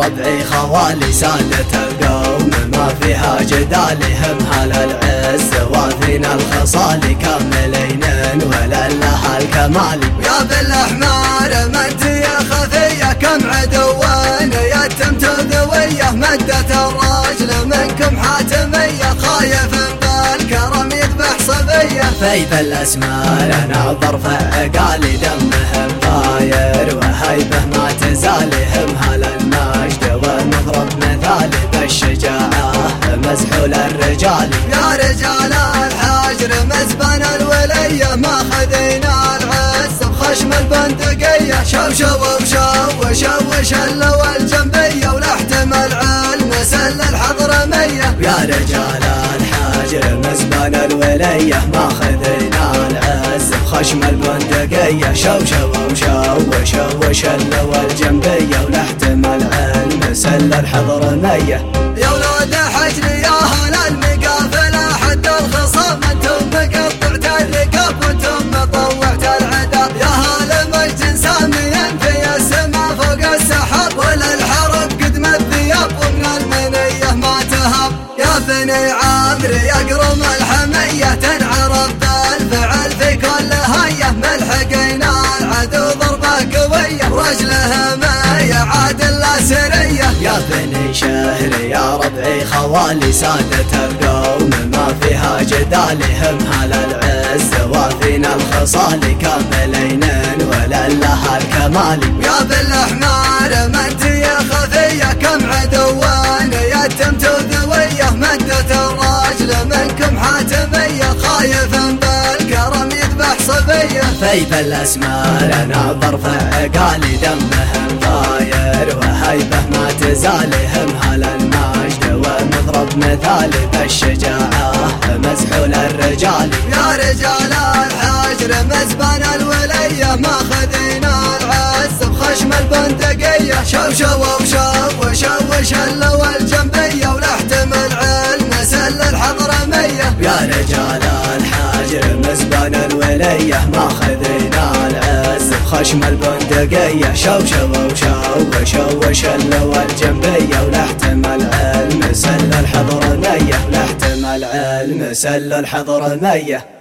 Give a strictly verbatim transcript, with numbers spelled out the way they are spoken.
ربعي خوالي سادة القوم ما فيها جدالهم هل العز وافينا الخصال كاملين ولا لها الكمال. يا بالاحمر منت يا خفيه كم عدوان يتمت ذويه مدت الرجل منكم حاتميه خايف بالكرم يذبح صبيه. فيب الاسمار ناظر فعقالي دمهم طاير وهيبه ما تزالهم هل المجد ونضرب مثالي بالشجاعه مزحول الرجال. يا رجال الحجر مزبان الوليه ما خذينا العز بخشم البندقيه شوشو وشو وشوش اللو الجنبيه ولحتم العلم سل الحضرميه. يا رجال الحجر مزبان الوليه ما خذينا العز بخشم البندقيه شوشو وشو وشلو الجنبيه ولحتم العلم سل الحضرميه. يا ولاد حجر يا هل المقافله حد الخصام انتم مقطعت الرقاب وانتم مطوعت العدا. يا هل مجد سامي في السما فوق السحاب وللحرب قدم الثياب ومن المنيه ما تهاب. يا بني عامر يقرم الحميه تنعرف بالفعل في كل هيه ملحقين العدو ضربه قويه ورجله ما يعادل لا سريه. يا بني شهر يا ربعي خوالي سادة القوم ما فيها جدالهم هل العز وافينا الخصال كاملين ولا لها الكمال. يا بالاحمر منت يا خفيه كم عدوان يتمت ذويه مدت الرجل منكم حاتميه خايف بالكرم يذبح صبيه. فيب الاسمار ناظر فعقالي دمهم طاير وهيبه ما تزالهم هل المجد ونضرب مثالي بالشجاعه مزحول الرجال. يا رجال الحجر مزبان الوليه ما خذينا العز بخشم البندقيه شوشو وشو وشوش اللو الجنبيه ولحتم العلم سل الحضرميه. يا رجال الحجر مزبان الوليه ما خذينا العز بخشم البندقيه شوشو وشو وشلو الجنبيه ولحتم العلم سل الحضرميه ولحتم العلم سل الحضرميه.